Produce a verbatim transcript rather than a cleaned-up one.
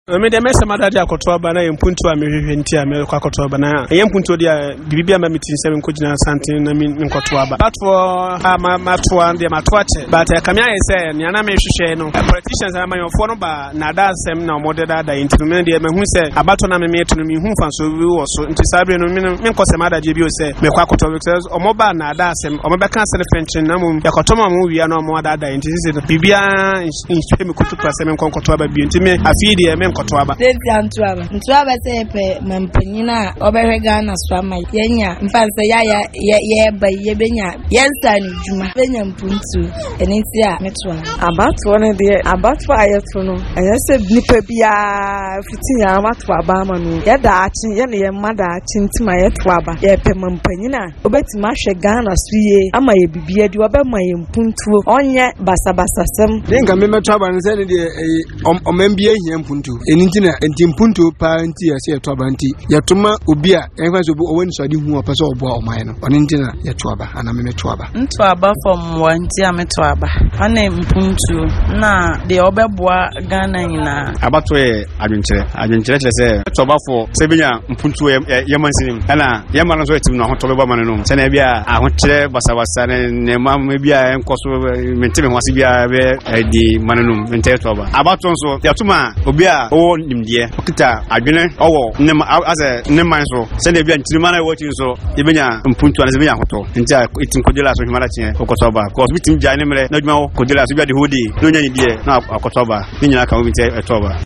me de mesa madade akoto ba na yempuntu a mehwehwe nti a me kwakoto ba na yempuntu dia bibibia ma metin seven kojina santen na nkoto ba but for ma mato and dia matoache but kamia yese ne na mehwehwe no politicians na manfo no ba na da asem na omo de da da nti me de mehu se abato na me meto no mehu fa so bi wo so nti sabre no me me nkose madade bi o se me kwakoto because omo ba na da asem omo be kan se fenchen na mum yakoto ma mu wi na omo da da nti se bibia nhwe me kutu pra se me nkoto ba bi nti me afi de me nkoto aba Tete Antuaba. Ntuaba se pe mampanyina obehwega na swama yenya mfanse ya ya ye ba ye benya yensa ni juma benya mpuntu eniti a metwa abato ne de abato ayeto no eyese nipa bia fiti ya abato aba ma no ye da achi ye ne ye mada achi ntima yeto aba ye pe mampanyina obeti ma hwe Ghana suye ama ye bibia di obema ye mpuntu onye basabasa sem denga me metwa aba ne se ne de omambia hia mpuntu eniti na enti mpuntu pa nti yase yeto aba nti yetoma obi a enfa so owani so ade hu opese obo oman no oni nti na yeto aba ana me meto aba nto aba from wanti ameto aba ana mpuntu na de obeboa Ghana nyina abato e adwenkyere adwenkyere kyere se yeto aba for sebenya mpuntu ye mansinim ana ye man so etim no hoto beba man no se na bia ahokyere basabasa ne ma bia enkoso mentime hwase bia be di man no mente yeto aba abato so yatuma obi a o nimdie okita adwene owo nem as nem man so se na bia ntirima na wotin so yebenya mpuntu ana sebenya hoto nti a itin kodela so himara kye okotoba cause bitim jane mre na dwuma kodela so bia de hodi no nya ni die na akotoba ni nyina ka wo bi te etoba